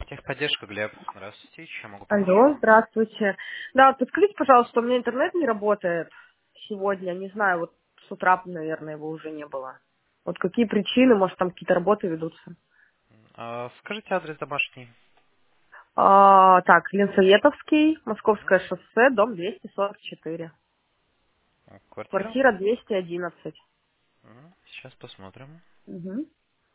Техподдержка, Глеб. Здравствуйте. Чем могу помочь? Алло, здравствуйте. Да, подскажите, пожалуйста, у меня интернет не работает сегодня. Не знаю, вот с утра, наверное, его уже не было. Вот какие причины, может, там какие-то работы ведутся? Скажите адрес домашний. Так, Ленсоветовский, Московское Мгм. шоссе, дом 244. Квартира. Квартира 211. Сейчас посмотрим. Угу.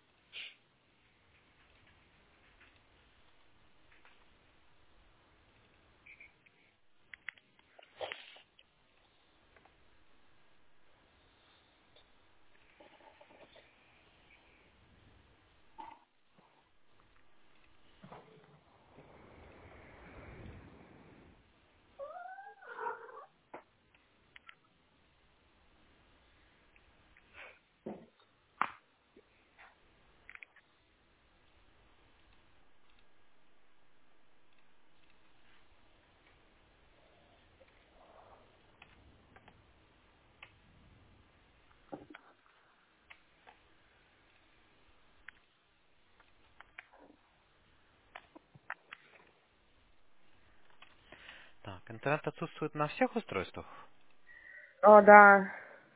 Так, интернет отсутствует на всех устройствах? Да.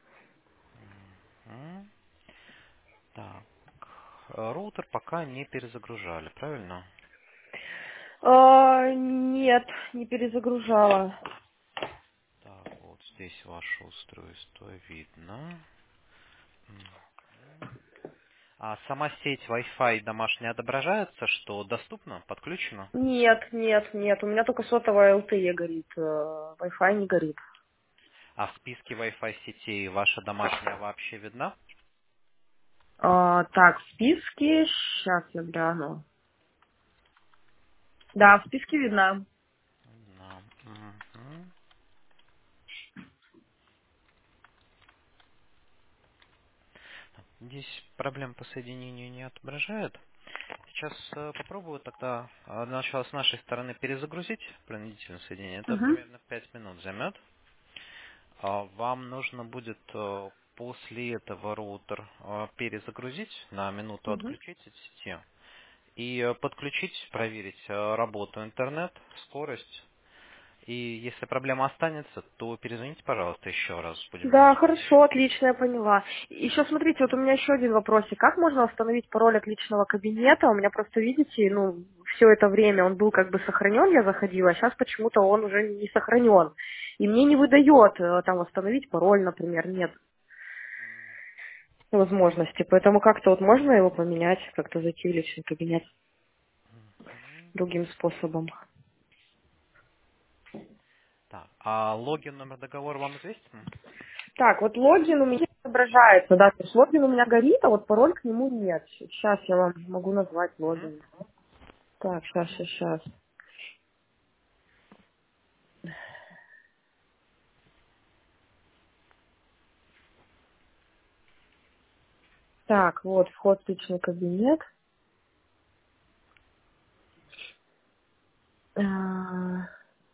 М. Так. Роутер пока не перезагружали, правильно? Нет, не перезагружала. Так, вот здесь ваше устройство видно. Мгм. А сама сеть Wi-Fi домашняя отображается, что доступно, подключено? Нет, нет, нет. У меня только сотовая LTE горит. Wi-Fi не горит. А в списке Wi-Fi сетей ваша домашняя вообще видна? Так, списки. Сейчас я гляну. Да, в списке видно. Да. Мгм. Здесь проблем по соединению не отображает. Сейчас попробую тогда сначала с нашей стороны перезагрузить принудительное соединение. Это Угу. примерно 5 минут займет. Вам нужно будет после этого роутер перезагрузить, на минуту Угу. отключить от сети и подключить, проверить работу интернет, скорость. И если проблема останется, то перезвоните, пожалуйста, еще раз. Будем на Да, связи. хорошо, отлично, я поняла. Еще смотрите, вот у меня еще один вопросик. Как можно установить пароль от личного кабинета? У меня просто, видите, ну, все это время он был как бы сохранен, я заходила, а сейчас почему-то он уже не сохранен. И мне не выдает там восстановить пароль, например, нет возможности. Поэтому как-то вот можно его поменять, как-то зайти в личный кабинет другим способом. Так, а логин, номер договора вам известен? Так, вот логин у меня отображается, да, то есть логин у меня горит, а вот пароль к нему нет. Сейчас я вам могу назвать Мгм. логин. Так, сейчас. Так, вот вход в личный кабинет. А,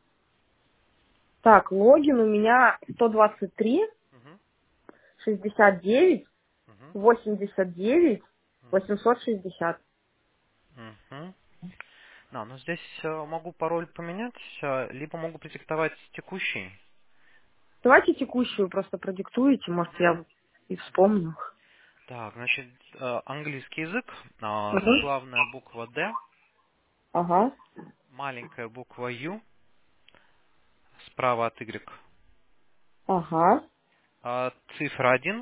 Так, логин у меня 123, Мгм. 69, Мгм. 89, 860. Мгм. Да, но здесь могу пароль поменять, либо могу продиктовать текущий. Давайте текущую просто продиктуете, может, я и вспомню. Так, значит, английский язык, Мгм. заглавная буква D, Ага, маленькая буква U, справа от Y, ага, цифра 1,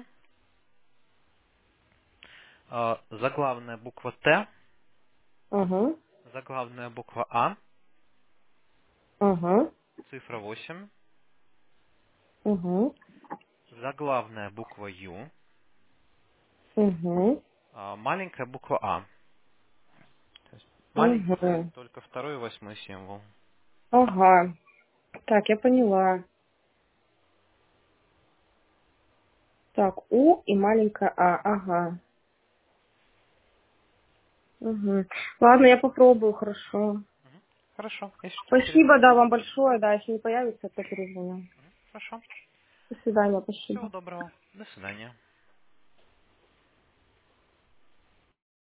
заглавная буква Т, ага, заглавная буква А, ага, цифра 8, ага, заглавная буква Ю, ага, маленькая буква А. То есть маленький ага, только второй и восьмой символ. ага. Так, я поняла. Так, У и маленькая А, ага. Угу. Ладно, я попробую, хорошо. Хорошо, если что, Спасибо, да, перезвоните. вам большое, да, если не появится, то перезвоню. Хорошо. До свидания, Всего спасибо. доброго. До свидания.